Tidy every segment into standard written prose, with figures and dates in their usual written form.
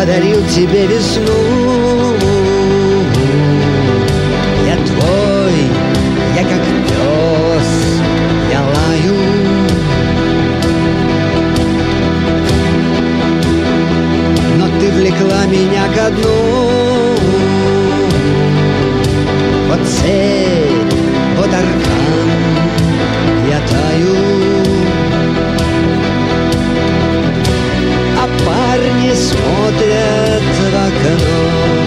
подарил тебе весну. Я твой, я как пес, я лаю. Но ты влекла меня ко дну. Вот цель, вот аркан, я таю. А парни смотрят в окно.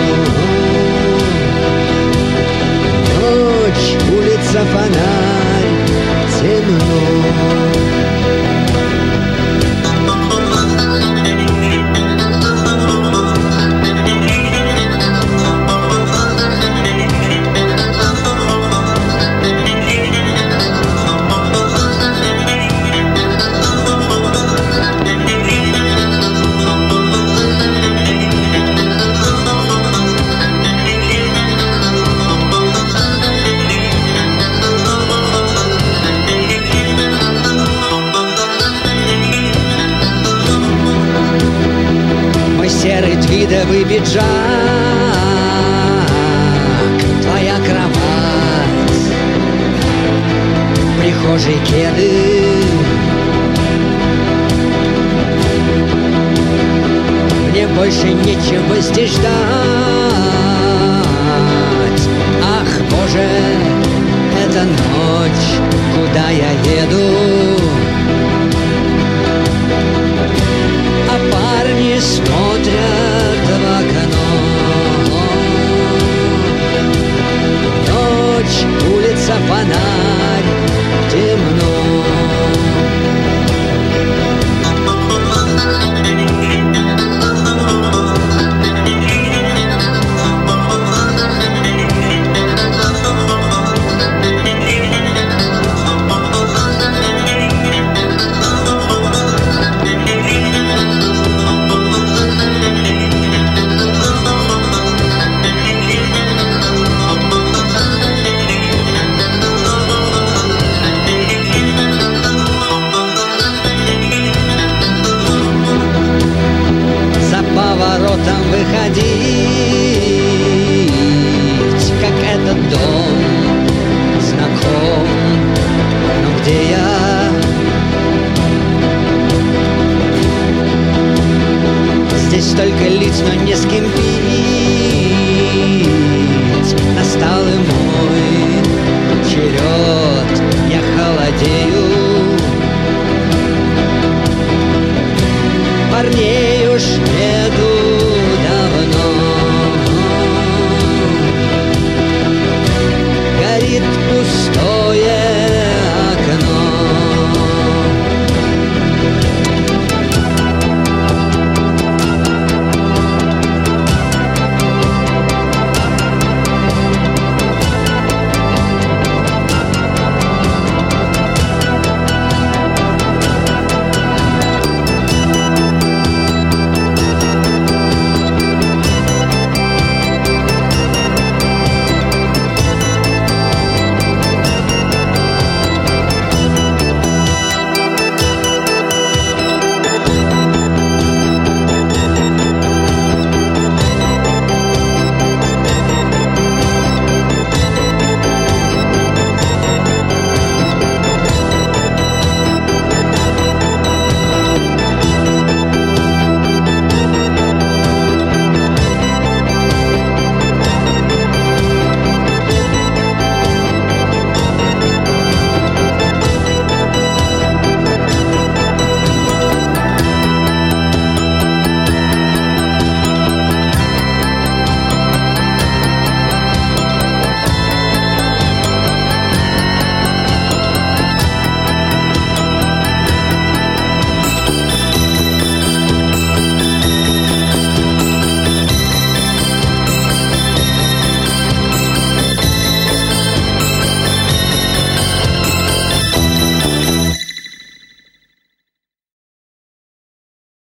Ночь, улица, фонарь, темно. Серый твидовый пиджак, твоя кровать, в прихожей кеды. Мне больше нечего здесь ждать. Ах, Боже, это ночь, куда я еду? А парни смотрят в окно. Ночь, улица, фонарь, темно. Поворотом выходить, как этот дом знаком. Но где я? Здесь столько лиц, но не с кем пить. Настал и мой черед, я холодею. Парней